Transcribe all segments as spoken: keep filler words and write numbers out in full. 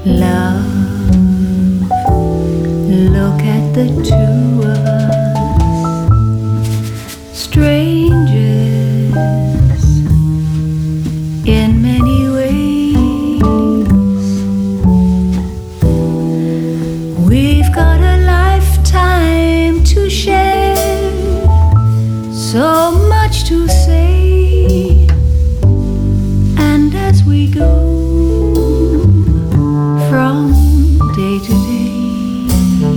Love, look at the two of us, strangers in many ways. We've got a lifetime to share, so much to say, and as we go from day to day,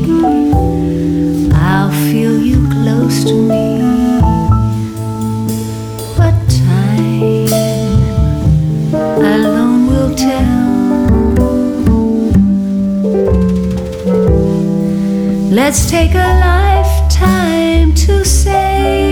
I'll feel you close to me, but time alone will tell. Let's take a lifetime to say